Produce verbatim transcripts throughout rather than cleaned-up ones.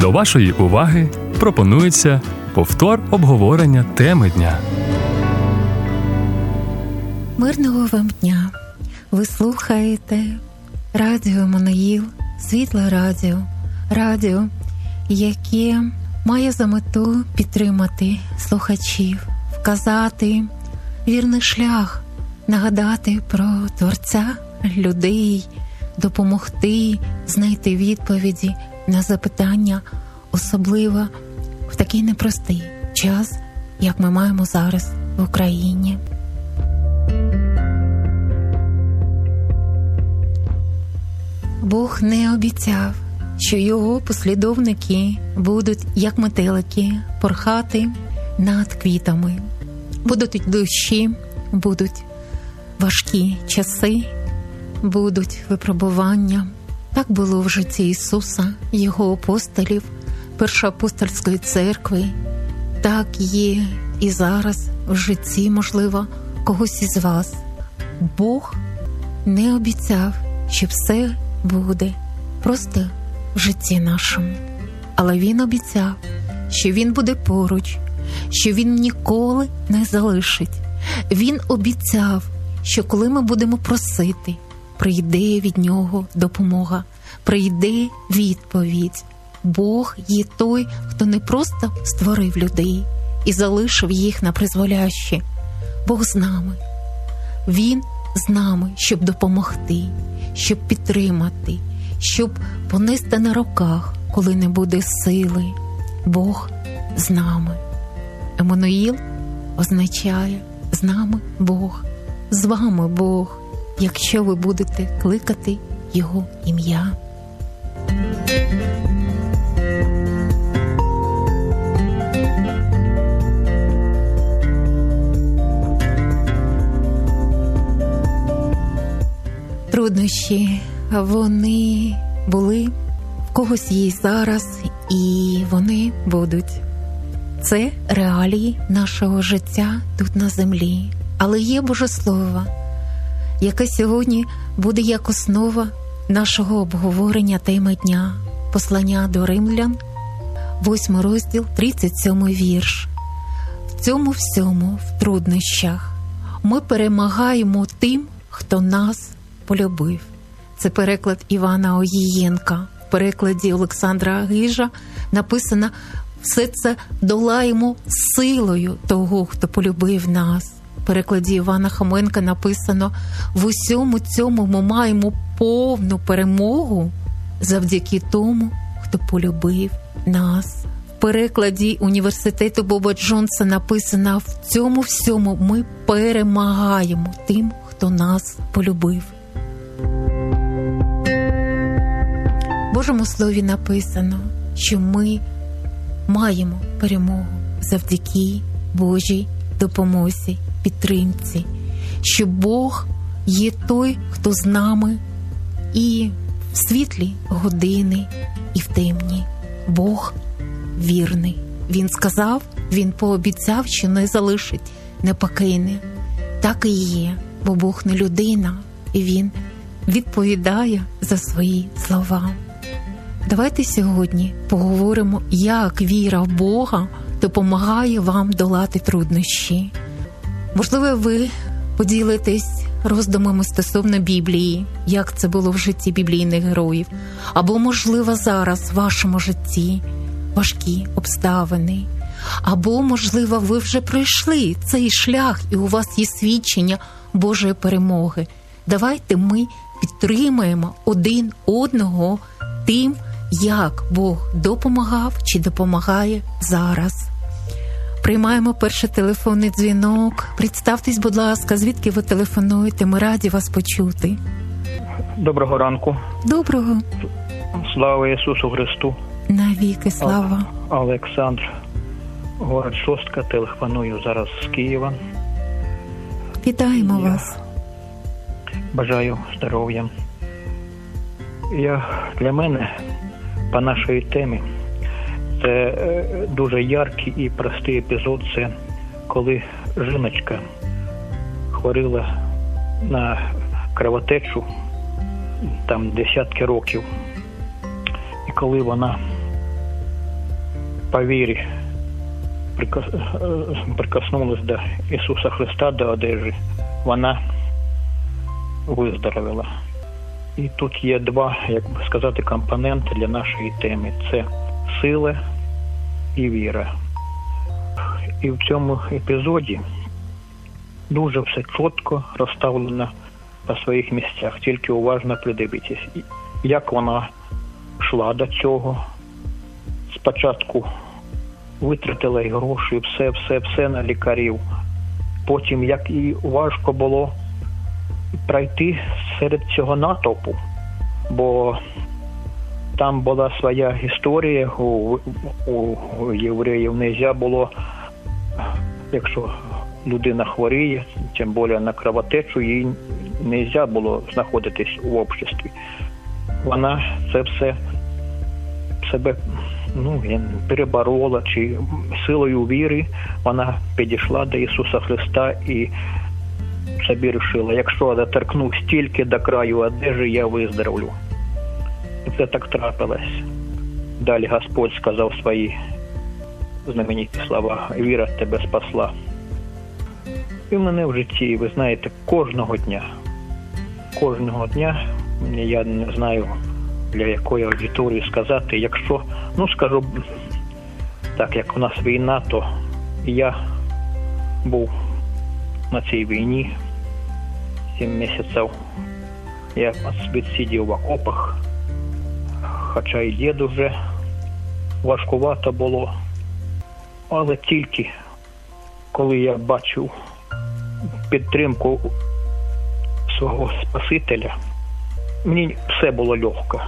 До вашої уваги пропонується повтор обговорення теми дня. Мирного вам дня! Ви слухаєте радіо Еммануїл, світле радіо, радіо, яке має за мету підтримати слухачів, вказати вірний шлях, нагадати про Творця, людей, допомогти знайти відповіді на запитання, особливо в такий непростий час, як ми маємо зараз в Україні. Бог не обіцяв, що його послідовники будуть, як метелики, порхати над квітами. Будуть дощі, будуть важкі часи, будуть випробування. Так було в житті Ісуса, Його апостолів, Першоапостольської церкви. Так є і зараз в житті, можливо, когось із вас. Бог не обіцяв, що все буде просто в житті нашому. Але Він обіцяв, що Він буде поруч, що Він ніколи не залишить. Він обіцяв, що коли ми будемо просити, прийде від Нього допомога, прийде відповідь. Бог є той, хто не просто створив людей і залишив їх на призволяще. Бог з нами. Він з нами, щоб допомогти, щоб підтримати, щоб понести на руках, коли не буде сили. Бог з нами. Еммануїл означає «з нами Бог», «з вами Бог», якщо ви будете кликати Його ім'я. Труднощі, вони були, в когось є зараз, і вони будуть. Це реалії нашого життя тут на землі. Але є Боже Слово, яке сьогодні буде як основа нашого обговорення теми дня. Послання до Римлян, восьмий розділ, тридцять сьомий вірш. В цьому всьому, в труднощах, ми перемагаємо тим, хто нас полюбив. Це переклад Івана Огієнка. В перекладі Олександра Гижа написано «Все це долаємо силою того, хто полюбив нас». В перекладі Івана Хоменка написано «В усьому цьому ми маємо повну перемогу завдяки тому, хто полюбив нас». В перекладі університету Боба Джонса написано «В цьому всьому ми перемагаємо тим, хто нас полюбив». В Божому Слові написано, що ми маємо перемогу завдяки Божій допомозі, підтримці, що Бог є той, хто з нами і в світлі години, і в темні. Бог вірний. Він сказав, Він пообіцяв, що не залишить, не покине. Так і є, бо Бог не людина, і Він відповідає за свої слова. Давайте сьогодні поговоримо, як віра в Бога допомагає вам долати труднощі. Можливо, ви поділитесь роздумами стосовно Біблії, як це було в житті біблійних героїв. Або, можливо, зараз в вашому житті важкі обставини. Або, можливо, ви вже пройшли цей шлях, і у вас є свідчення Божої перемоги. Давайте ми підтримаємо один одного тим, як Бог допомагав чи допомагає зараз. Приймаємо перший телефонний дзвінок. Представтесь, будь ласка, звідки ви телефонуєте? Ми раді вас почути. Доброго ранку. Доброго. Слава Ісусу Христу. Навіки слава. Олександр, город Шостка, телефоную зараз з Києва. Вітаємо Я вас. Бажаю здоров'я. Я, для мене, по нашій темі, це дуже яркий і простий епізод. Це коли жіночка хворіла на кровотечу, там десятки років. І коли вона по вірі прикоснулась до Ісуса Христа, до одежі, вона виздоровіла. І тут є два, як би сказати, компоненти для нашої теми. Це сила і віра. І в цьому епізоді дуже все чітко розставлено по своїх місцях, тільки уважно придивитись. Як вона йшла до цього, спочатку витратила і гроші, все, все, все на лікарів. Потім, як і важко було пройти серед цього натовпу, бо там була своя історія, у, у євреїв не можна було, якщо людина хворіє, тим більше на кровотечу, їй не можна було знаходитись у обществі. Вона це все себе ну, переборола, чи силою віри вона підійшла до Ісуса Христа і собі вирішила, якщо доторкнусь тільки до краю одежі, я виздоровлю. І це так трапилось. Далі Господь сказав свої знамениті слова: «Віра тебе спасла». І в мене в житті, ви знаєте, кожного дня, кожного дня, я не знаю, для якої аудиторії сказати, якщо, ну скажу, так як у нас війна, то я був на цій війні сім місяців. Я відсидів в окопах, хоча і дід уже важкувато було. Але тільки коли я бачив підтримку свого Спасителя, мені все було легко.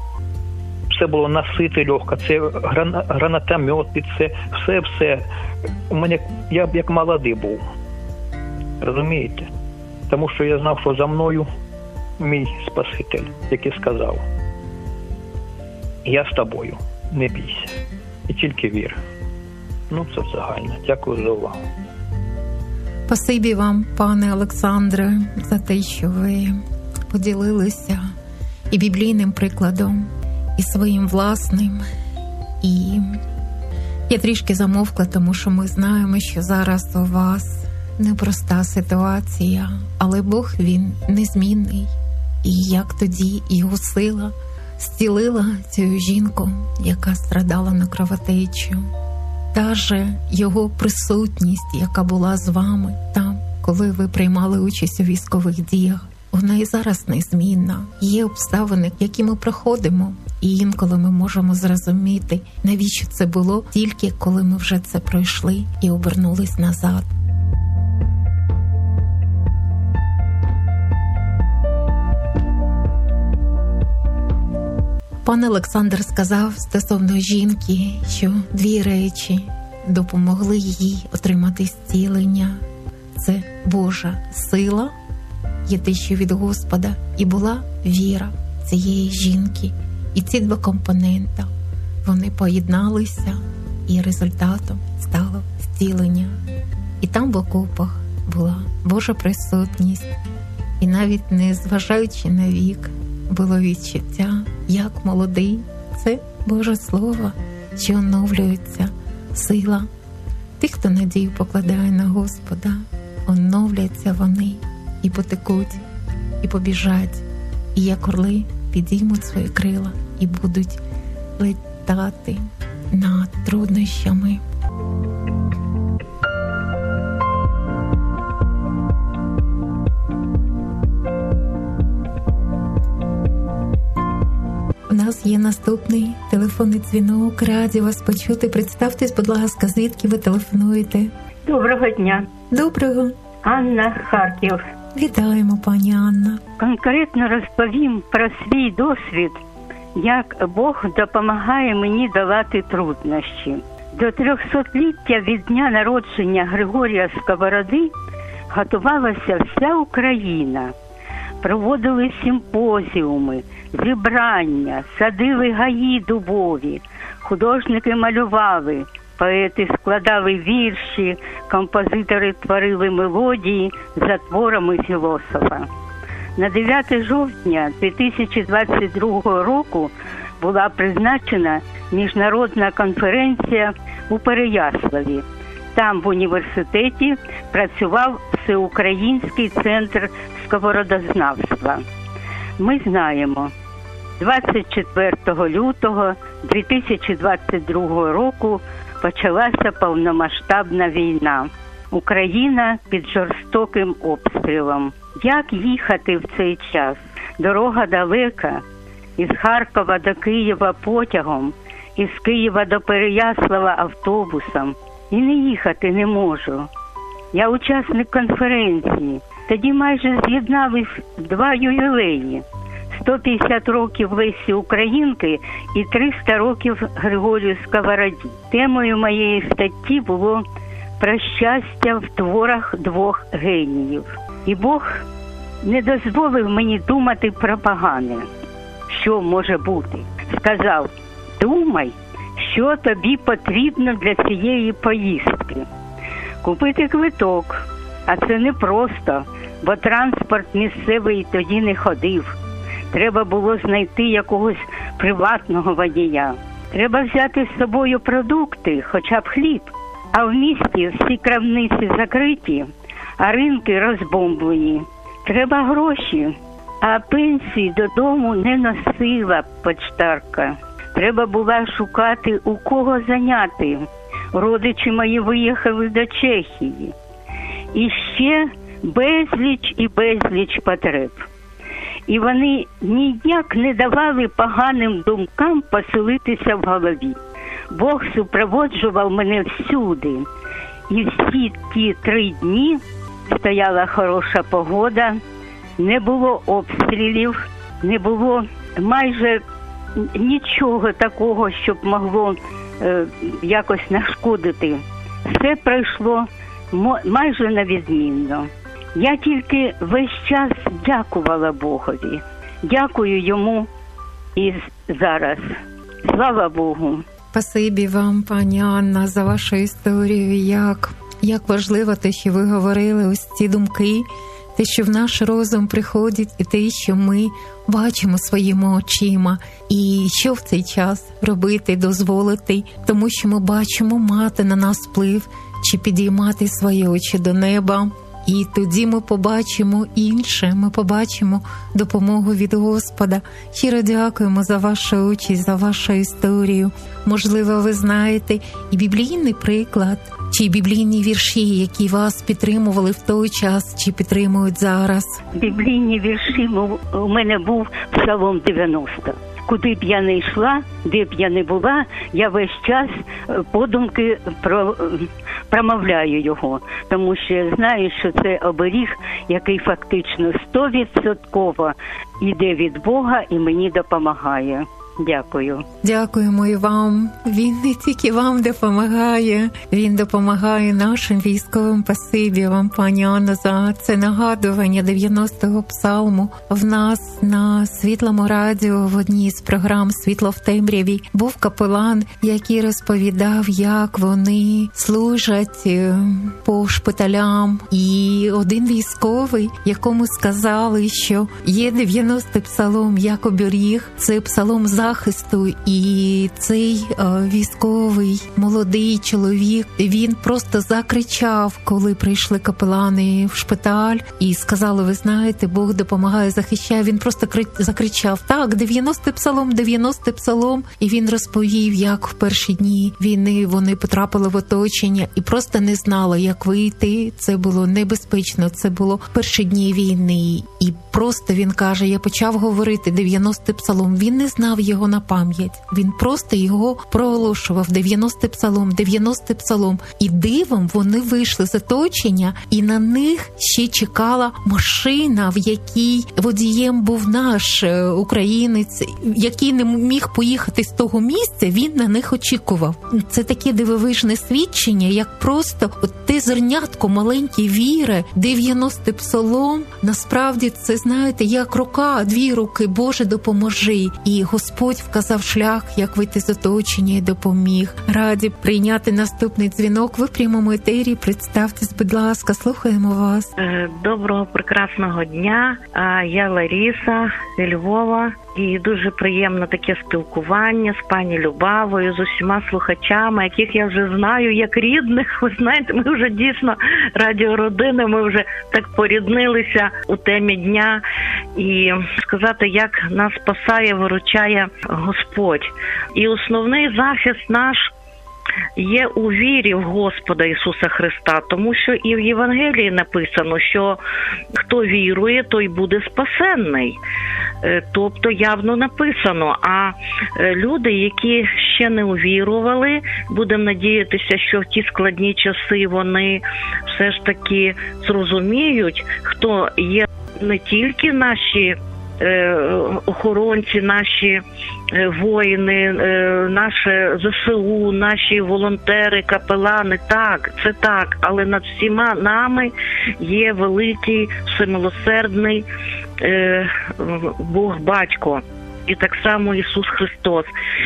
Все було носити легко. Це грана, гранатомети, це все-все. У мене, я б як молодий був. Розумієте? Тому що я знав, що за мною мій Спаситель, який сказав: я з тобою, не бійся. І тільки вір. Ну, це загально. Дякую за увагу. Спасибі вам, пане Олександре, за те, що ви поділилися і біблійним прикладом, і своїм власним. І я трішки замовкла, тому що ми знаємо, що зараз у вас непроста ситуація, але Бог, Він незмінний. І як тоді його сила зцілила цю жінку, яка страдала на кровотечу. Та же його присутність, яка була з вами там, коли ви приймали участь у військових діях, вона і зараз незмінна. Є обставини, які ми проходимо, і інколи ми можемо зрозуміти, навіщо це було, тільки коли ми вже це пройшли і обернулись назад. Пан Олександр сказав стосовно жінки, що дві речі допомогли їй отримати зцілення. Це Божа сила, є те, що від Господа, і була віра цієї жінки. І ці два компонента, вони поєдналися, і результатом стало зцілення. І там в окопах була Божа присутність. І навіть не зважаючи на вік, було відчуття, як молодий. Це Боже Слово, що оновлюється сила. Тих, хто надію покладає на Господа, оновляться вони і потекуть, і побіжать, і як орли підіймуть свої крила і будуть летати над труднощами. У нас є наступний телефонний дзвінок. Раді вас почути. Представтесь, будь ласка, звідки ви телефонуєте? Доброго дня. Доброго. Анна, Харків. Вітаємо, пані Анна. Конкретно розповім про свій досвід, як Бог допомагає мені долати труднощі. До трьохсотліття від дня народження Григорія Сковороди готувалася вся Україна. Проводили симпозіуми, зібрання, садили гаї дубові, художники малювали, поети складали вірші, композитори творили мелодії за творами філософа. На дев'яте жовтня дві тисячі двадцять другого року була призначена міжнародна конференція у Переяславі. Там в університеті працював Всеукраїнський центр сковородознавства. Ми знаємо, двадцять четвертого лютого дві тисячі двадцять другого року почалася повномасштабна війна. Україна під жорстоким обстрілом. Як їхати в цей час? Дорога далека. Із Харкова до Києва потягом, із Києва до Переяслава автобусом. І не їхати не можу. Я учасник конференції. Тоді майже з'єднались два ювілеї. сто п'ятдесят років Лесі Українки і триста років Григорію Сковороді. Темою моєї статті було про щастя в творах двох геніїв. І Бог не дозволив мені думати про погане, що може бути. Сказав: думай, що тобі потрібно для цієї поїздки. Купити квиток, а це не просто, бо транспорт місцевий тоді не ходив. Треба було знайти якогось приватного водія. Треба взяти з собою продукти, хоча б хліб. А в місті всі крамниці закриті, а ринки розбомблені. Треба гроші, а пенсії додому не носила почтарка. Треба було шукати, у кого зайняти. Родичі мої виїхали до Чехії. І ще безліч і безліч потреб. І вони ніяк не давали поганим думкам поселитися в голові. Бог супроводжував мене всюди. І всі ті три дні стояла хороша погода, не було обстрілів, не було майже нічого такого, щоб могло е, якось нашкодити. Все пройшло майже на відмінно. Я тільки весь час дякувала Богові. Дякую йому і зараз. Слава Богу. Спасибі вам, пані Анна, за вашу історію. Як, як важливо те, що ви говорили, ось ці думки, те, що в наш розум приходить, і те, що ми бачимо своїми очима. І що в цей час робити, дозволити, тому що ми бачимо мати на нас вплив, чи підіймати свої очі до неба. І тоді ми побачимо інше, ми побачимо допомогу від Господа. Щиро дякуємо за вашу участь, за вашу історію. Можливо, ви знаєте і біблійний приклад, чи біблійні вірші, які вас підтримували в той час, чи підтримують зараз? Біблійні вірші у мене був Псалом дев'яносто. Куди б я не йшла, де б я не була, я весь час подумки про, промовляю його. Тому що я знаю, що це оберіг, який фактично стовідсотково йде від Бога і мені допомагає. Дякую. Дякуємо і вам. Він не тільки вам допомагає, він допомагає нашим військовим. Спасибі вам, пані Анна, за це нагадування дев'яностого псалму. В нас на Світлому радіо в одній з програм «Світло в темряві» був капелан, який розповідав, як вони служать по шпиталям. І один військовий, якому сказали, що є дев'яностий псалом як оберіг, це псалом за захисту, і цей е, військовий молодий чоловік, він просто закричав, коли прийшли капелани в шпиталь і сказали: ви знаєте, Бог допомагає, захищає. Він просто кри- закричав: так, дев'яностий псалом, дев'яностий псалом. І він розповів, як в перші дні війни вони потрапили в оточення і просто не знали, як вийти. Це було небезпечно, це було перші дні війни. І просто він каже, я почав говорити дев'яностий псалом. Він не знав його на пам'ять. Він просто його проголошував. дев'яностий псалом, дев'яностий псалом. І дивом вони вийшли з оточення, і на них ще чекала машина, в якій водієм був наш українець, який не міг поїхати з того місця, він на них очікував. Це таке дивовижне свідчення, як просто от те зернятко маленьке віри, дев'яностий псалом, насправді це, знаєте, як рука, дві руки, Боже, допоможи. І Господь вказав шлях, як вийти з оточення, і допоміг. Раді прийняти наступний дзвінок. Ви в прямому етері. Представтесь, будь ласка, слухаємо вас. Доброго, прекрасного дня. Я Лариса зі Львова. І дуже приємно таке спілкування з пані Любавою, з усіма слухачами, яких я вже знаю як рідних. Ви знаєте, ми вже дійсно радіородини, ми вже так поріднилися у темі дня. І сказати, як нас спасає, виручає Господь. І основний захист наш є у вірі в Господа Ісуса Христа, тому що і в Євангелії написано, що хто вірує, той буде спасенний. Тобто явно написано, а люди, які ще не увірували, будемо надіятися, що в ті складні часи вони все ж таки зрозуміють, хто є не тільки наші охоронці, наші воїни, наше ЗСУ, наші волонтери, капелани, так, це так, але над всіма нами є великий, всемилосердний Бог-Батько, і так само Ісус Христос.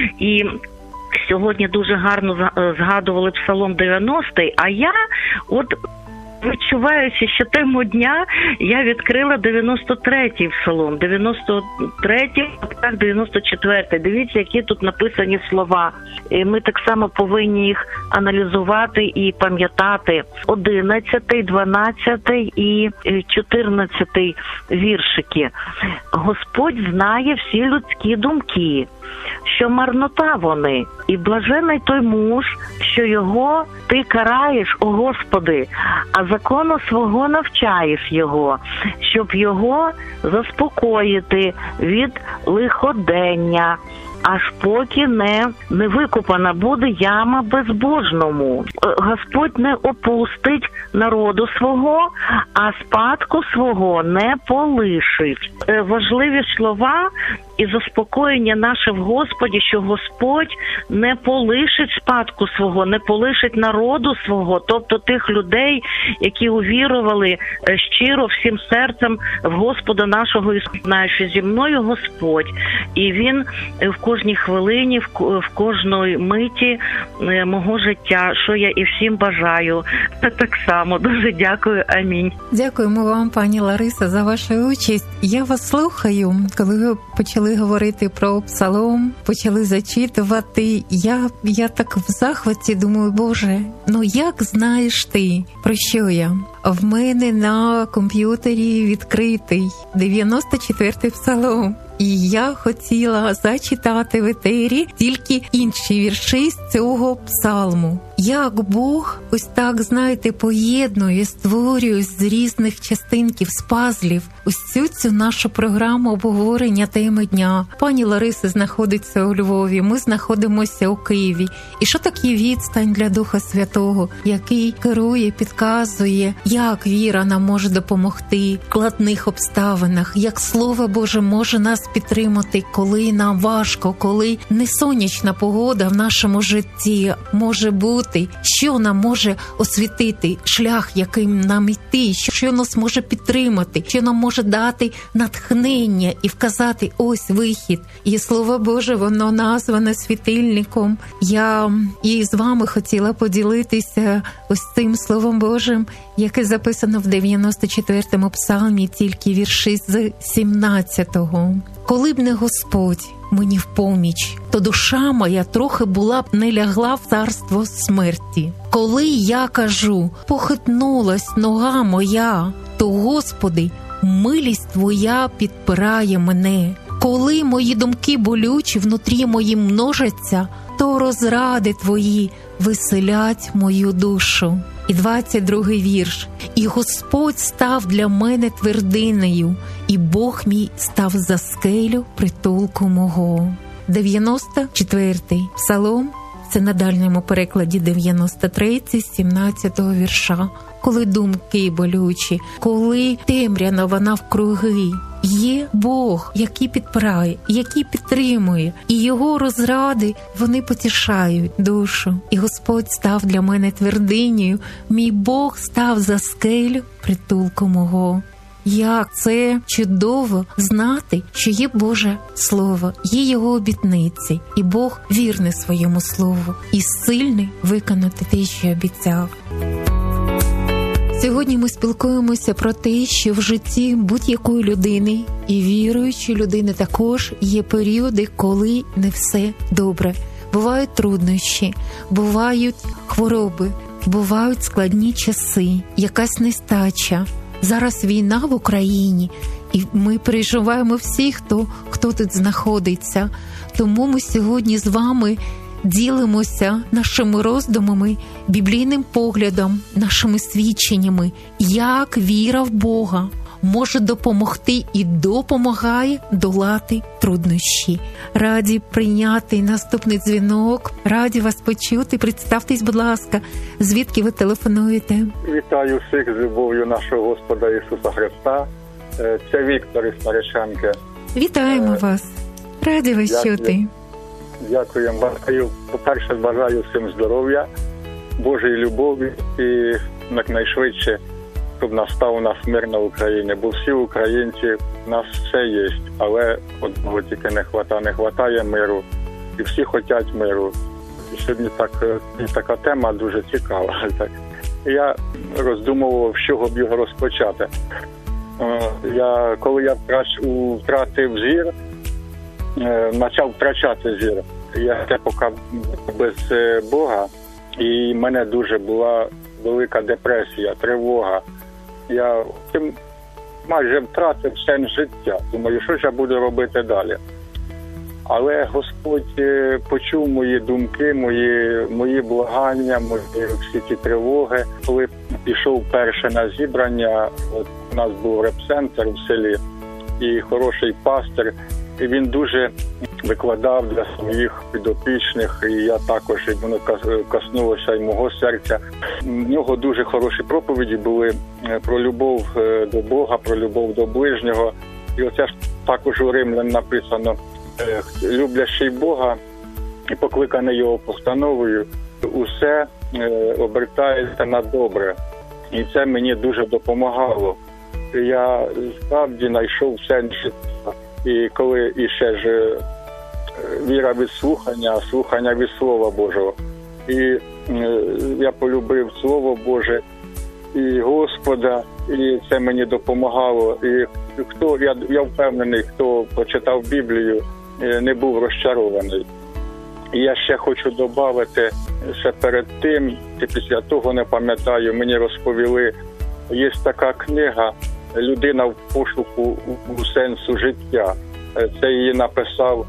І сьогодні дуже гарно згадували Псалом дев'яностий, а я от відчуваючи, що тему дня я відкрила дев'яносто третій псалом, дев'яносто третій, так, дев'яносто четвертий. Дивіться, які тут написані слова. І ми так само повинні їх аналізувати і пам'ятати. одинадцятий, дванадцятий і чотирнадцятий віршики. Господь знає всі людські думки, що марнота вони, і блажений той муж, що його ти караєш, о Господи, а закону свого навчаєш його, щоб його заспокоїти від лиходення, аж поки не, не викопана буде яма безбожному. Господь не опустить народу свого, а спадку свого не полишить. Важливі слова і заспокоєння наше в Господі, що Господь не полишить спадку свого, не полишить народу свого, тобто тих людей, які увірували щиро всім серцем в Господа нашого Ісуса. Знаю, що зі мною Господь, і Він в кожній хвилині, в кожної миті мого життя, що я і всім бажаю. Та так само. Дуже дякую. Амінь. Дякуємо вам, пані Лариса, за вашу участь. Я вас слухаю, коли ви почали говорити про псалом, почали зачитувати. Я, я так в захваті думаю, Боже, ну як знаєш ти, про що я? В мене на комп'ютері відкритий дев'яносто четвертий псалом. І я хотіла зачитати в етері тільки інші вірші з цього псалму. Як Бог ось так, знаєте, поєднує, створює з різних частинків, з пазлів ось цю, цю нашу програму обговорення теми дня. Пані Лариса знаходиться у Львові, ми знаходимося у Києві. І що таке відстань для Духа Святого, який керує, підказує, як віра нам може допомогти в складних обставинах, як Слово Боже може нас підтримати, коли нам важко, коли не сонячна погода в нашому житті може бути, що нам може освітити шлях, яким нам йти, що нас може підтримати, що нам може дати натхнення і вказати ось вихід. І Слово Боже, воно назване світильником. Я і з вами хотіла поділитися ось цим Словом Божим, яке записано в дев'яносто четвертому псалмі, тільки вірші з сімнадцятого. Коли б не Господь мені в поміч, то душа моя трохи була б не лягла в царство смерті. Коли я кажу, похитнулась нога моя, то, Господи, милість Твоя підпирає мене. Коли мої думки болючі внутрі мої множаться, то розради Твої веселять мою душу. І двадцять другий вірш. І Господь став для мене твердинею, і Бог мій став за скелю притулку мого. дев'яносто четвертий псалом, це на дальньому перекладі дев'яносто третій, сімнадцятого вірша. Коли думки болючі, коли темряна вона вкруги, є Бог, який підпирає, який підтримує, і Його розради, вони потішають душу. І Господь став для мене твердинею, мій Бог став за скелю притулку мого. Як це чудово знати, що є Боже Слово, є Його обітниці, і Бог вірний своєму Слову, і сильний виконати те, що обіцяв. Сьогодні ми спілкуємося про те, що в житті будь-якої людини, і віруючої людини також є періоди, коли не все добре. Бувають труднощі, бувають хвороби, бувають складні часи, якась нестача. Зараз війна в Україні, і ми переживаємо всі, хто, хто тут знаходиться. Тому ми сьогодні з вами ділимося нашими роздумами, біблійним поглядом, нашими свідченнями, як віра в Бога може допомогти і допомагає долати труднощі. Раді прийняти наступний дзвінок, раді вас почути. Представтесь, будь ласка, звідки ви телефонуєте? Вітаю всіх з любов'ю нашого Господа Ісуса Христа. Це Віктор із Старичанки. Вітаємо е... вас. Раді вас Дякую. чути. Дякую. Бажаю, по-перше, бажаю всім здоров'я, Божої любові і якнайшвидше, щоб настав у нас мир на Україні. Бо всі українці, у нас все є, але одного тільки не хватає, не хватає миру. І всі хочуть миру. І сьогодні так, така тема дуже цікава. Так. Я роздумував, з чого б його розпочати. Я, коли я втратив зір, почав втрачати зір. Я це поки без Бога, і в мене дуже була велика депресія, тривога. Я майже втратив сенс життя. Думаю, що ж я буду робити далі. Але Господь почув мої думки, мої, мої благання, мої всі ці тривоги. Коли пішов перше на зібрання, от у нас був реп-центр в селі, і хороший пастир, і він дуже викладав для своїх підопічних, і я також, і воно коснулося і мого серця. В нього дуже хороші проповіді були про любов до Бога, про любов до ближнього. І оце ж також у Римлян написано: «Люблящий Бога і покликаний його постановою, усе обертається на добре». І це мені дуже допомагало. Я справді знайшов сенс життя. І коли іще ж віра від слухання, слухання від Слова Божого. І я полюбив Слово Боже і Господа, і це мені допомагало. І хто я, я впевнений, хто почитав Біблію, не був розчарований. І я ще хочу додати, ще перед тим, і після того, не пам'ятаю, мені розповіли, є така книга «Людина в пошуку у сенсу життя». Це її написав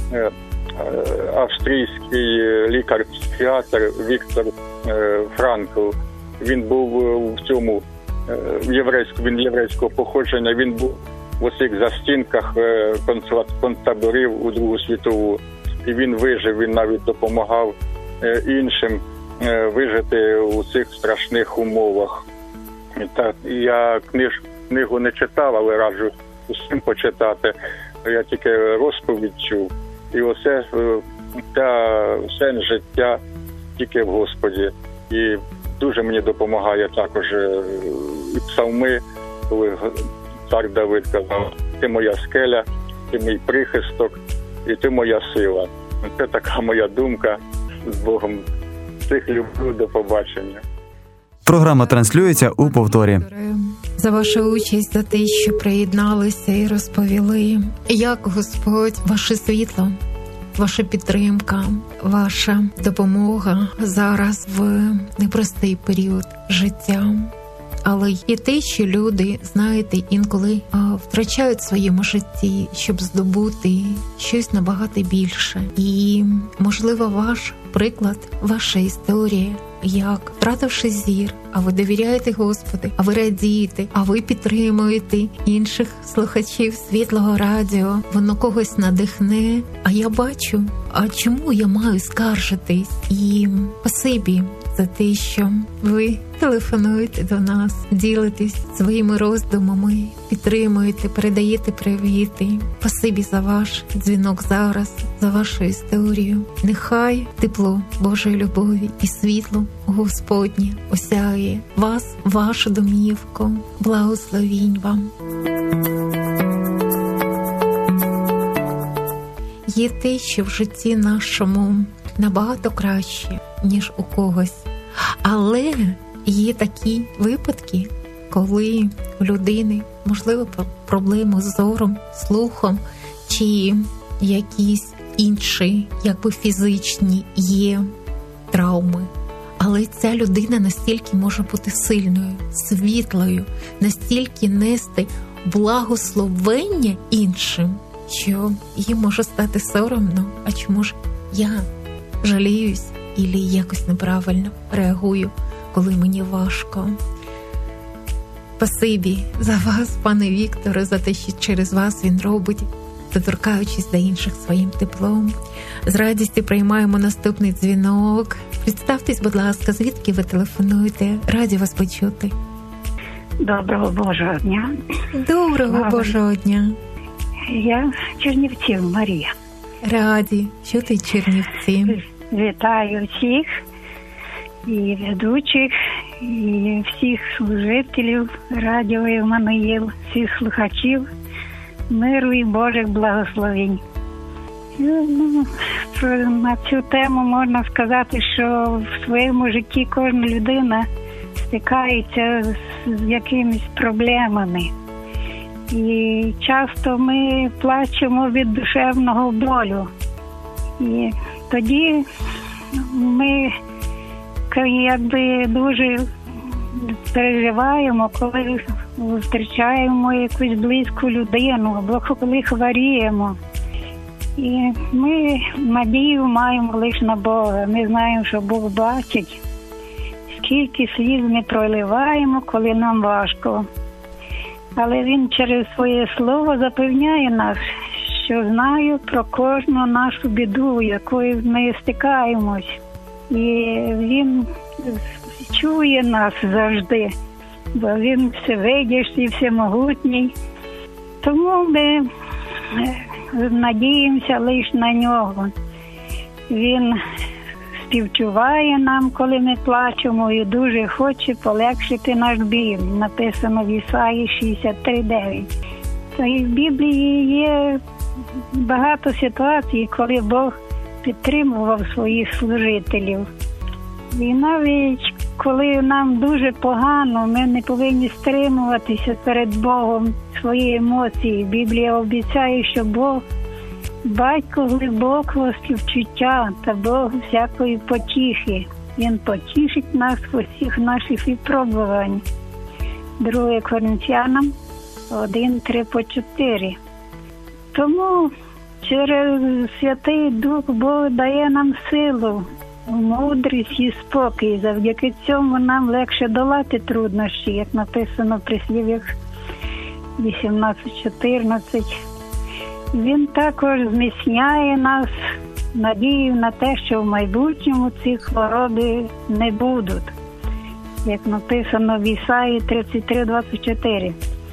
австрійський лікар-психіатр Віктор Франкл. Він був в цьому єврейському, він єврейського походження, він був в усіх застінках концтаборів у Другу світову. І він вижив, він навіть допомагав іншим вижити у цих страшних умовах. Так, я книж, книгу не читав, але раджу усім почитати. Я тільки розповідь чув. І оце та сенс життя тільки в Господі. І дуже мені допомагає також і псалми, коли цар Давид казав: «Ти моя скеля, ти мій прихисток, і ти моя сила». Це така моя думка. З Богом всіх люблю, до побачення. Програма транслюється у повторі. За вашу участь, за те, що приєдналися і розповіли, як Господь, ваше світло, ваша підтримка, ваша допомога зараз в непростий період життя. Але є те, що люди, знаєте, інколи втрачають в своєму житті, щоб здобути щось набагато більше. І, можливо, ваш приклад, ваша історія, як, втративши зір, а ви довіряєте Господу, а ви радієте, а ви підтримуєте інших слухачів Світлого радіо, воно когось надихне. А я бачу, а чому я маю скаржитись? І спасибі за те, що ви телефонуєте до нас, ділитесь своїми роздумами, підтримуєте, передаєте привіти. Спасибі за ваш дзвінок зараз, за вашу історію. Нехай тепло Божої любові і світло Господнє осяє вас, вашу домівку. Благословінь вам. Є те, що в житті нашому набагато краще, ніж у когось. Але є такі випадки, коли у людини, можливо, проблеми з зором, слухом, чи якісь інші, якби фізичні є травми. Але ця людина настільки може бути сильною, світлою, настільки нести благословення іншим, що їм може стати соромно, а чому ж я жаліюсь і якось неправильно реагую, коли мені важко. Спасибі за вас, пане Вікторе, за те, що через вас він робить, доторкаючись до інших своїм теплом. З радістю приймаємо наступний дзвінок. Представтесь, будь ласка, звідки ви телефонуєте? Раді вас почути. Доброго Божого дня. Доброго Добре. Божого дня. Я Чернівців Марія. Раді, що ти Чернівці. Вітаю всіх, і ведучих, і всіх служителів радіо Іммануїл, всіх слухачів, миру і Божих благословень. Ну, на цю тему можна сказати, що в своєму житті кожна людина стикається з, з якимись проблемами. І часто ми плачемо від душевного болю. І тоді ми якби дуже переживаємо, коли зустрічаємо якусь близьку людину, або коли хворіємо. І ми надію маємо лише на Бога. Ми знаємо, що Бог бачить, скільки сліз ми проливаємо, коли нам важко. Але Він через своє слово запевняє нас, що знає про кожну нашу біду, якою ми стикаємось. І Він чує нас завжди, бо Він всевидящий і всемогутній. Тому ми надіємося лише на Нього. Він співчуває нам, коли ми плачемо, і дуже хоче полегшити наш біль. Написано в Ісаї шістдесят три дев'ять. Та і в Біблії є багато ситуацій, коли Бог підтримував своїх служителів. І навіть коли нам дуже погано, ми не повинні стримуватися перед Богом свої емоції. Біблія обіцяє, що Бог – батько глибокого співчуття та Бог всякої потіхи. Він потішить нас в усіх наших випробувань. Друге Коринтянам один, три по чотири. Тому через Святий Дух Бог дає нам силу, мудрість і спокій. Завдяки цьому нам легше долати труднощі, як написано в Прислів'ях вісімнадцять чотирнадцять. Він також зміцняє нас надією на те, що в майбутньому ці хвороби не будуть, як написано в Ісаї тридцять три двадцять чотири.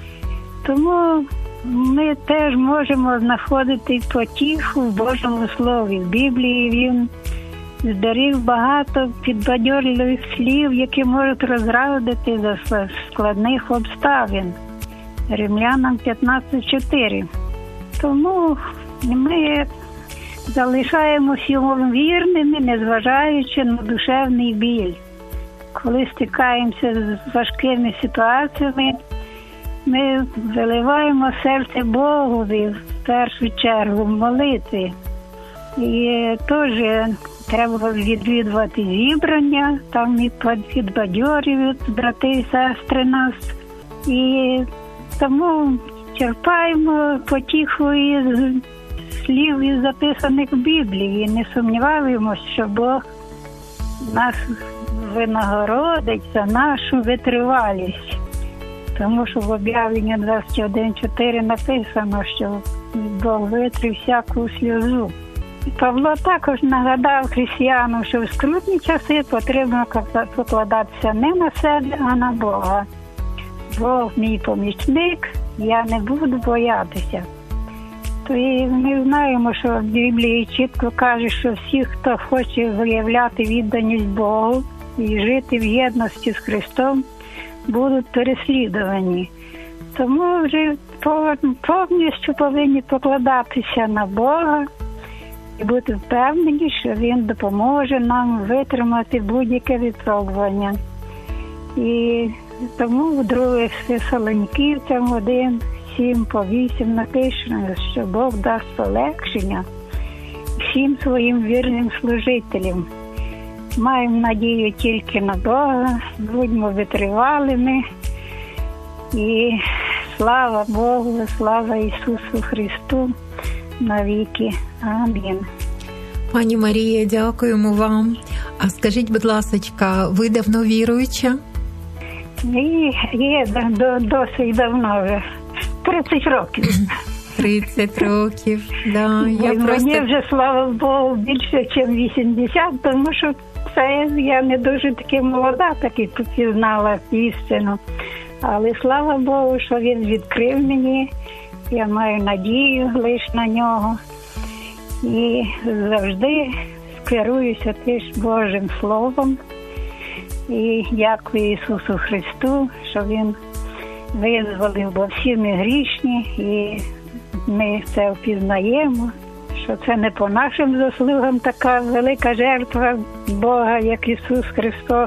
Тому ми теж можемо знаходити потіху в Божому Слові. В Біблії Він зберіг багато підбадьорливих слів, які можуть розрадити за складних обставин. Римлянам п'ятнадцять чотири. Тому ми залишаємося йому вірними, незважаючи на душевний біль. Коли стикаємося з важкими ситуаціями, ми виливаємо серце Богові в першу чергу в молитві. І теж треба відвідувати зібрання, там і підбадьорюють брати і сестри нас. І тому черпаємо потіху із слів, із записаних в Біблії. Не сумніваємося, що Бог нас винагородить за нашу витривалість. Тому що в об'явленні двадцять один чотири написано, що Бог витрив всяку сльозу. Павло також нагадав християнам, що в скрутні часи потрібно покладатися не на себе, а на Бога. Бог мій помічник, я не буду боятися. То і ми знаємо, що в Біблії чітко каже, що всі, хто хоче виявляти відданість Богу і жити в єдності з Христом, будуть переслідувані. Тому вже повністю повинні покладатися на Бога і бути впевнені, що Він допоможе нам витримати будь-яке випробування. І тому в других Фесалонікійцям один, сім по вісім написано, що Бог дасть полегшення всім своїм вірним служителям. Маємо надію тільки на Бога, будьмо витривалими. І слава Богу, слава Ісусу Христу навіки. Амінь. Пані Марія, дякуємо вам. А скажіть, будь ласочка, ви давно віруюча? І є до, досить давно вже. тридцять років. тридцять років, да. Я Мені просто... вже, слава Богу, більше, ніж вісімдесят, тому що це я не дуже таки молода, таки пізнала істину. Але слава Богу, що він відкрив мені. Я маю надію лише на нього. І завжди керуюся теж Божим Словом. І дякую Ісусу Христу, що Він визволив, бо всі ми грішні, і ми це впізнаємо, що це не по нашим заслугам така велика жертва Бога, як Ісус Христос.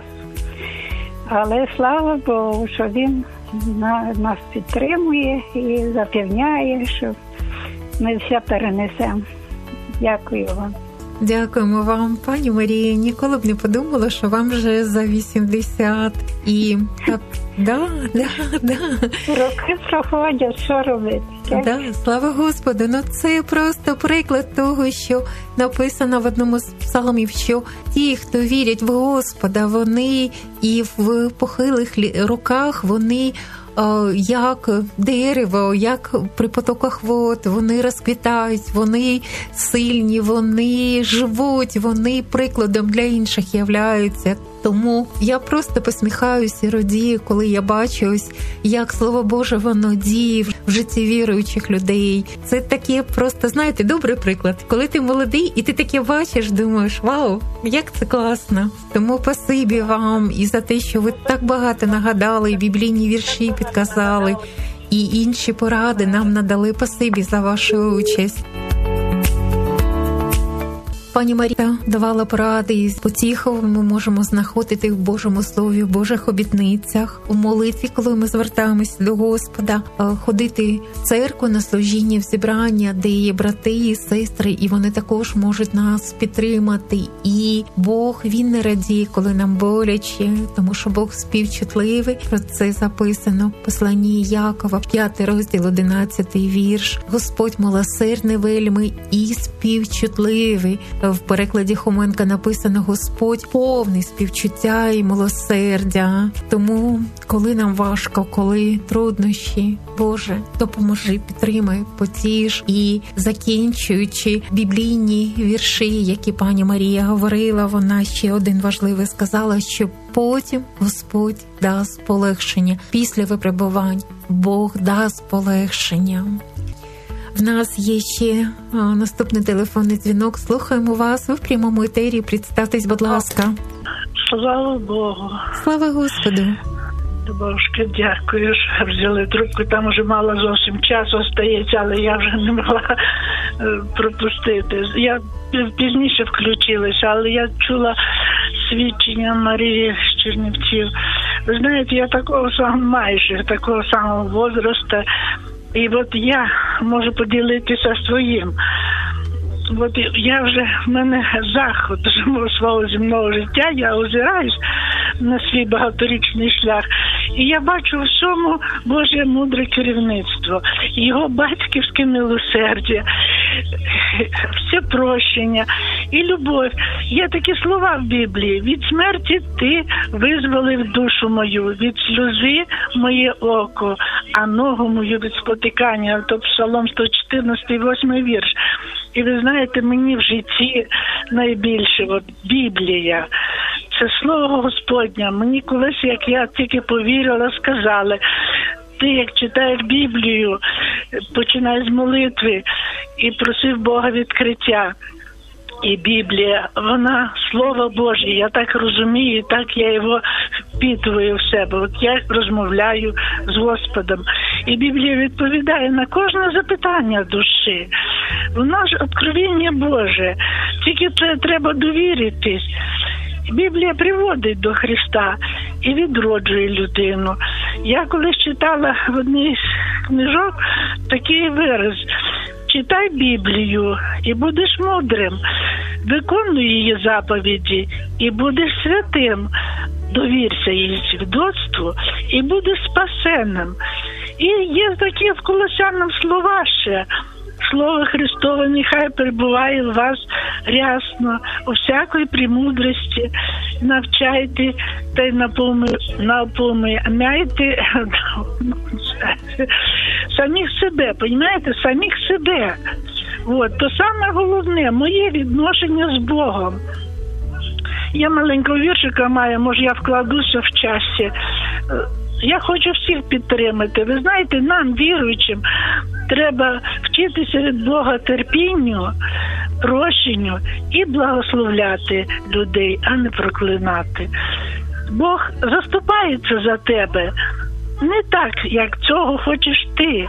Але слава Богу, що Він нас підтримує і запевняє, що ми все перенесемо. Дякую вам. Дякуємо вам, пані Марія. Ніколи б не подумала, що вам вже за вісімдесят. І так, да, да, да. Роки проходять, що робити? Да, слава Господу. Ну це просто приклад того, що написано в одному з псалмів, що ті, хто вірять в Господа, вони і в похилих роках, вони як дерево, як при потоках вод, вони розквітають, вони сильні, вони живуть, вони прикладом для інших являються. Тому я просто посміхаюся і радію, коли я бачу ось, як Слово Боже воно діє в житті віруючих людей. Це таке просто, знаєте, добрий приклад. Коли ти молодий і ти таке бачиш, думаєш, вау, як це класно. Тому спасибі вам і за те, що ви так багато нагадали, і біблійні вірші підказали, і інші поради нам надали. Спасибі за вашу участь. Пані Марія давала поради, і потіху ми можемо знаходити в Божому Слові, в Божих обітницях, у молитві, коли ми звертаємося до Господа, ходити в церкву на служіння, в зібрання, де є брати і сестри, і вони також можуть нас підтримати. І Бог, Він не радіє, коли нам боляче, тому що Бог співчутливий. Про це записано в посланні Якова, п'ятий розділ, одинадцятий вірш. Господь милосердний вельми і співчутливий. В перекладі Хоменка написано «Господь повний співчуття і милосердя». Тому, коли нам важко, коли труднощі, Боже, допоможи, підтримай, потіш. І закінчуючи біблійні вірші, які пані Марія говорила, вона ще один важливий сказала, що потім Господь дасть полегшення. Після випробувань Бог дасть полегшення. В нас є ще а, наступний телефонний дзвінок. Слухаємо вас. Ви в прямому етері. Представтесь, будь ласка. Слава Богу. Слава Господу. Божки, дякую, що взяли трубку. Там вже мало зовсім часу остається, але я вже не могла пропустити. Я пізніше включилася, але я чула свідчення Марії з Чернівців. Ви знаєте, я такого самого, майже такого самого возрасту. І от я можу поділитися своїм. От я вже, в мене заход свого земного життя, я озираюсь на свій багаторічний шлях. І я бачу в цьому Боже мудре керівництво, Його батьківське милосердя, все прощення і любов. Є такі слова в Біблії: від смерті ти визволив душу мою, від сльози моє око, а ногу мою від спотикання. То Псалом сто чотирнадцятий, восьмий вірш. І ви знаєте, мені в житті найбільше от Біблія, це слово Господнє. Мені колись, як я тільки повірила, сказали: ти, як читаєш Біблію, починай з молитви і просив Бога відкриття. І Біблія, вона Слово Боже, я так розумію, так я його впитую в себе. От я розмовляю з Господом. І Біблія відповідає на кожне запитання душі. Вона ж откровення Боже. Тільки це треба довіритись. Біблія приводить до Христа. і відроджує людину. Я колись читала в одній з книжок такий вираз: читай Біблію і будеш мудрим, виконуй її заповіді і будеш святим, довірся її свідоцтву і будеш спасенним. І є такі в Колосянам слова ще: Слово Христове нехай перебуває в вас рясно, у всякої премудрості, навчайте та й напоминайте самих себе, понімаєте, самих себе. От, то саме головне, моє відношення з Богом. Я маленького віршика маю, може я вкладуся в часі. Я хочу всіх підтримати. Ви знаєте, нам, віруючим, треба вчитися від Бога терпінню, прощенню і благословляти людей, а не проклинати. Бог заступається за тебе не так, як цього хочеш ти,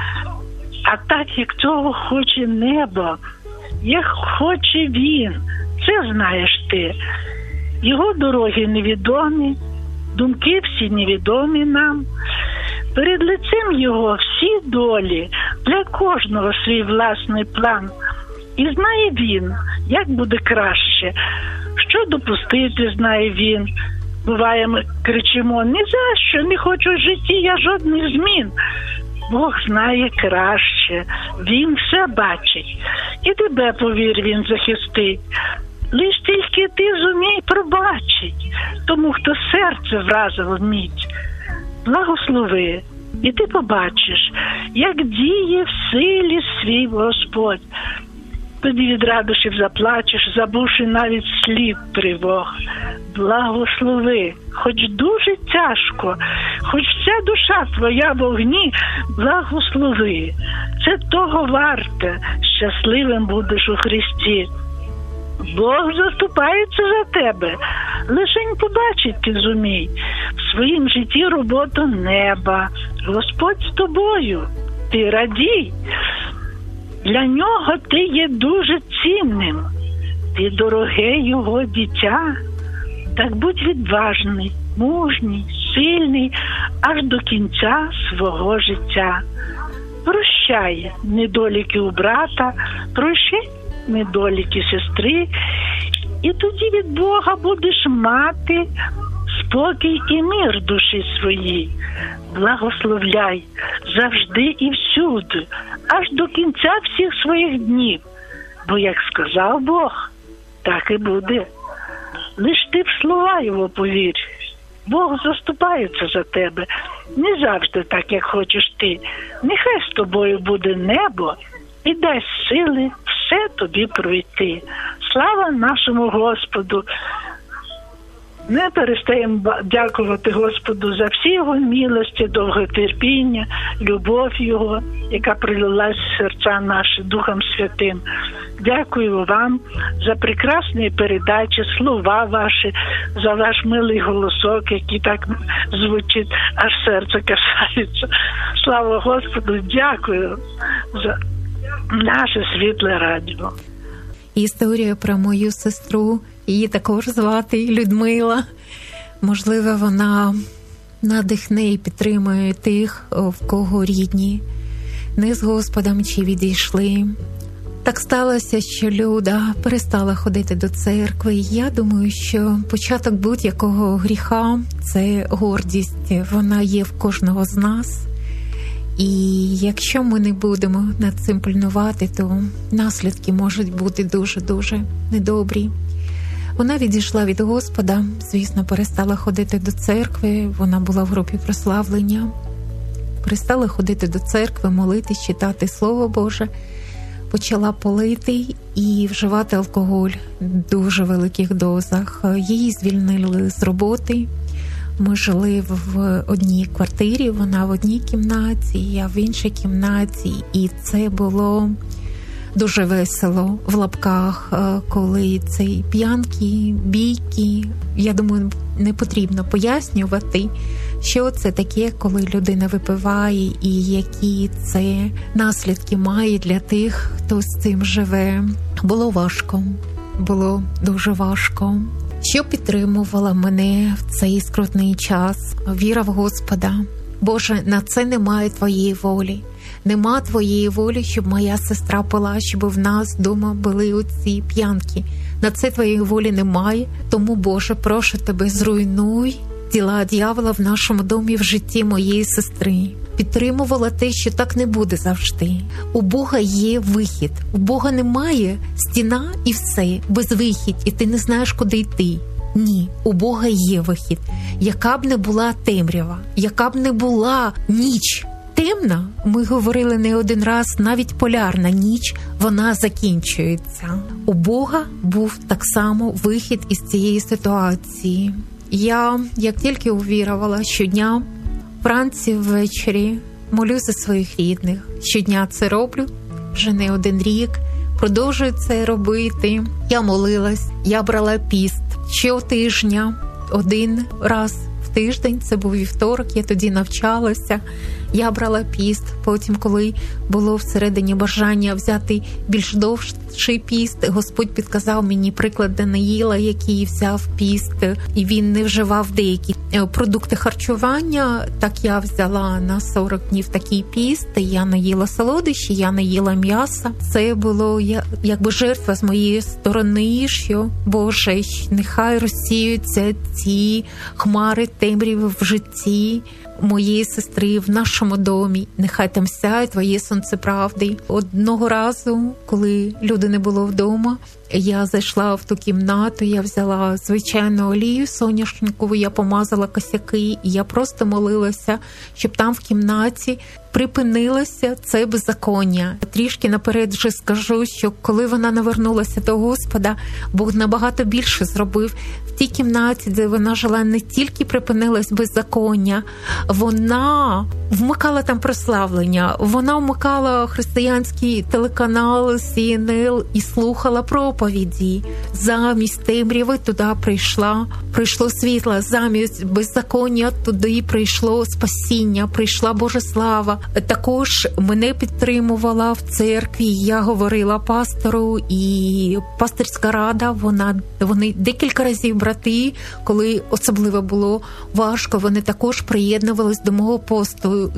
а так, як цього хоче небо, як хоче Він. Це знаєш ти. Його дороги невідомі, думки всі невідомі нам. Перед лицем його всі долі, для кожного свій власний план. І знає він, як буде краще, що допустити, знає він. Буває, ми кричимо: ні за що, не хочу в житті я жодних змін. Бог знає краще, він все бачить. І тебе, повір, він захистить. Лиш тільки ти зумій пробачить тому, хто серце вразив вміть. Благослови, і ти побачиш, як діє в силі свій Господь. Тоді від радощів заплачеш, забувши навіть слід тривог. Благослови, хоч дуже тяжко, хоч вся душа твоя в огні, благослови. Це того варте, щасливим будеш у Христі. Бог заступається за тебе, лишень побачить ти зумій в своїм житті роботу неба. Господь з тобою, ти радій. Для нього ти є дуже цінним, ти дороге його дитя. Так будь відважний, мужній, сильний аж до кінця свого життя. Прощай недоліки у брата, прощай недоліки сестри, і тоді від Бога будеш мати спокій і мир душі своїй. Благословляй завжди і всюди, аж до кінця всіх своїх днів. Бо як сказав Бог, так і буде. Лиш ти в слова його повір. Бог заступається за тебе. Не завжди так, як хочеш ти. Нехай з тобою буде небо і дасть сили все тобі пройти. Слава нашому Господу! Не перестаємо дякувати Господу за всі його милості, довготерпіння, любов його, яка прилилась в серця наші Духом Святим. Дякую вам за прекрасні передачі, слова ваші, за ваш милий голосок, який так звучить, аж серце касається. Слава Господу, дякую за наше світле радіо. Історія про мою сестру, її також звати Людмила. Можливо, вона надихне і підтримує тих, в кого рідні не з Господом чи відійшли. Так сталося, що Люда перестала ходити до церкви. Я думаю, що початок будь-якого гріха – це гордість. Вона є в кожного з нас. І якщо ми не будемо над цим пильнувати, то наслідки можуть бути дуже-дуже недобрі. Вона відійшла від Господа, звісно, перестала ходити до церкви, вона була в групі прославлення. Перестала ходити до церкви, молитись, читати Слово Боже, почала палити і вживати алкоголь в дуже великих дозах. Її звільнили з роботи. Ми жили в одній квартирі, вона в одній кімнаті, я в іншій кімнаті. І це було дуже весело в лапках, коли цей п'янки, бійки. Я думаю, не потрібно пояснювати, що це таке, коли людина випиває і які це наслідки має для тих, хто з цим живе. Було важко, було дуже важко. що підтримувала мене в цей скрутний час. Віра в Господа. Боже, на це немає Твоєї волі. Нема Твоєї волі, щоб моя сестра пила, щоб в нас вдома були оці п'янки. На це Твоєї волі немає. Тому, Боже, прошу Тебе, зруйнуй діла дьявола в нашому домі, в житті моєї сестри. Підтримувала те, що так не буде завжди. У Бога є вихід. У Бога немає стіна і все, безвихідь, і ти не знаєш, куди йти. Ні, у Бога є вихід. Яка б не була темрява, яка б не була ніч темна, ми говорили не один раз, навіть полярна ніч, вона закінчується. У Бога був так само вихід із цієї ситуації. Я, як тільки увірувала, щодня, вранці, ввечері, молю за своїх рідних. Щодня це роблю, вже не один рік, продовжую це робити. Я молилась, я брала піст щотижня, один раз в тиждень, це був вівторок, я тоді навчалася. Я брала піст, потім, коли було всередині бажання взяти більш довший піст, Господь підказав мені приклад Даниїла, який взяв піст, і він не вживав деякі продукти харчування. Так я взяла на сорок днів такий піст, я не їла солодощі, я не їла м'яса. Це було якби жертва з моєї сторони, що, Боже, нехай розсіються ці хмари темряви в житті моєї сестри, в нашому домі. Нехай там сяє Твоє сонце правди. Одного разу, коли люди не було вдома, я зайшла в ту кімнату, я взяла звичайну олію соняшникову, я помазала косяки, і я просто молилася, щоб там в кімнаті припинилося це беззаконня. Трішки наперед вже скажу, що коли вона навернулася до Господа, Бог набагато більше зробив. В тій кімнаті, де вона жила, не тільки припинилось беззаконня, вона вмикала там прославлення, вона вмикала християнський телеканал Сі Ен Ел і слухала проповіді. Замість темряви туди прийшла, прийшло світло, замість беззаконня туди прийшло спасіння, прийшла Божа слава. Також мене підтримувала в церкві, я говорила пастору, і пастирська рада, вона, вони декілька разів, брати, коли особливо було важко, вони також приєднувались до мого посту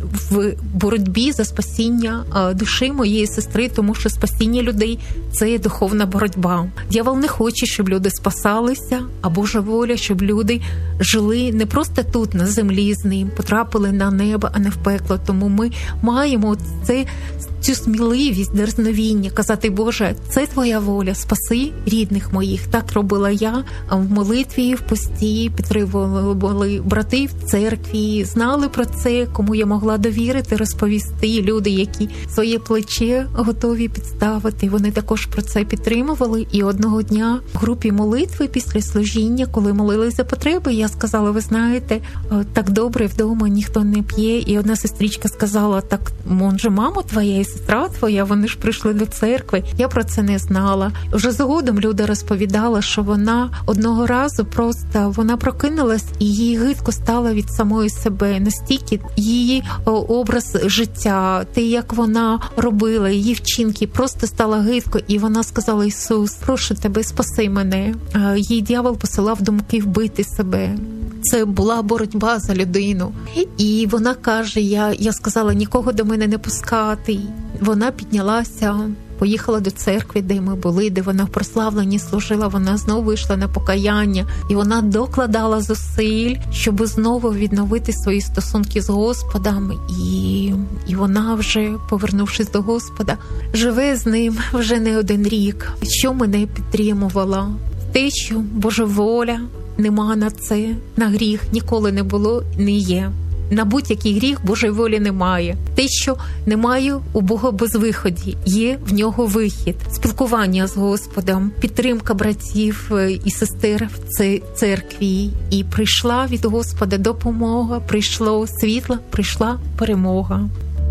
в боротьбі за спасіння душі моєї сестри, тому що спасіння людей – це духовна боротьба. Дьявол не хоче, щоб люди спасалися, а Божа воля, щоб люди жили не просто тут, на землі з ним, потрапили на небо, а не в пекло. Тому ми маємо це, цю сміливість, дерзновіння, казати: Боже, це Твоя воля, спаси рідних моїх. Так робила я в молитві, в пості, підтримували брати в церкві, знали про це, кому я могла довірити, розповісти. Люди, які своє плече готові підставити, вони також про це підтримували. І одного дня в групі молитви після служіння, коли молились за потреби, я сказала: ви знаєте, так добре вдома, ніхто не п'є. І одна сестричка сказала: так, може, мама твоя і сестра твоя, вони ж прийшли до церкви. Я про це не знала. Вже згодом Люда розповідала, що вона одного разу просто, вона прокинулась, і їй гидко стало від самої себе. Настільки її образ життя, те, як вона робила, її вчинки, просто стало гидко. І вона сказала: Ісус, прошу тебе, спаси мене. Їй дьявол посилав думки вбити себе. Це була боротьба за людину. І вона каже: я, я сказала нікого до мене не пускати. Вона піднялася, поїхала до церкви, де ми були, де вона в прославленні служила, вона знову вийшла на покаяння. І вона докладала зусиль, щоб знову відновити свої стосунки з Господом. І, і вона вже, повернувшись до Господа, живе з ним вже не один рік. Що мене підтримувало? Те, що Божа воля, нема на це, на гріх ніколи не було, не є. На будь-який гріх Божої волі немає. Те, що немає у Бога безвиході, є в нього вихід. Спілкування з Господом, підтримка братів і сестер в церкві. І прийшла від Господа допомога, прийшло світло, прийшла перемога.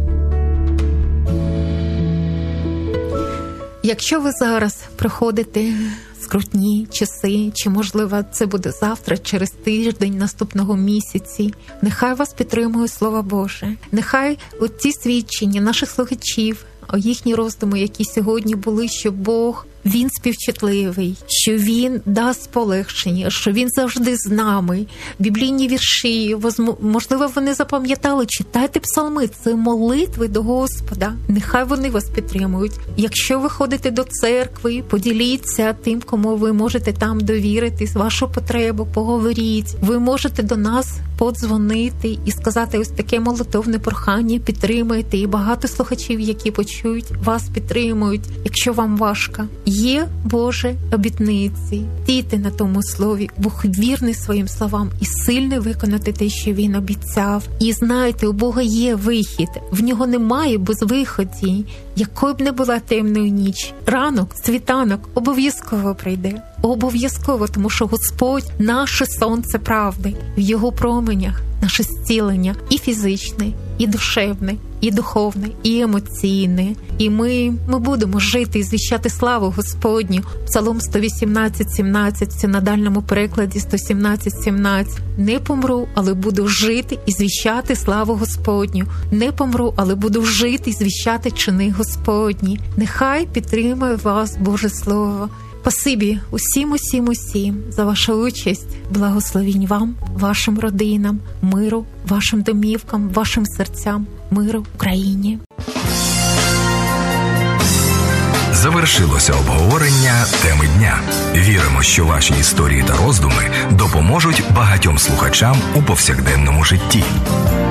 Якщо ви зараз проходите скрутні часи, чи, можливо, це буде завтра, через тиждень, наступного місяці, нехай вас підтримує Слово Боже. Нехай ці свідчення наших слухачів, їхні роздуми, які сьогодні були, що Бог Він співчутливий, що Він дасть полегшення, що Він завжди з нами. Біблійні вірші, можливо, вони запам'ятали, читайте псалми, це молитви до Господа. Нехай вони вас підтримують. Якщо ви ходите до церкви, поділіться тим, кому ви можете там довіритись, вашу потребу, поговоріть. Ви можете до нас подзвонити і сказати ось таке молитовне прохання, підтримайте. І багато слухачів, які почують, вас підтримують, якщо вам важко. Є Боже обітниці. Дійте на тому слові, Бог вірний своїм словам і сильний виконати те, що Він обіцяв. І знайте, у Бога є вихід. В Нього немає безвиході. Якою б не була темною ніч, ранок, світанок обов'язково прийде. Обов'язково, тому що Господь – наше сонце правди. В Його променях наше зцілення і фізичне, і душевне, і духовне, і емоційне. І ми, ми будемо жити і звіщати славу Господню. Псалом сто вісімнадцять сімнадцять, в синодальному перекладі сто сімнадцять сімнадцять. Не помру, але буду жити і звіщати славу Господню. Не помру, але буду жити і звіщати чини Господні. Нехай підтримує вас Боже Слово. Спасибі усім, усім, усім за вашу участь. Благословінь вам, вашим родинам, миру, вашим домівкам, вашим серцям, миру Україні. Завершилося обговорення теми дня. Віримо, що ваші історії та роздуми допоможуть багатьом слухачам у повсякденному житті.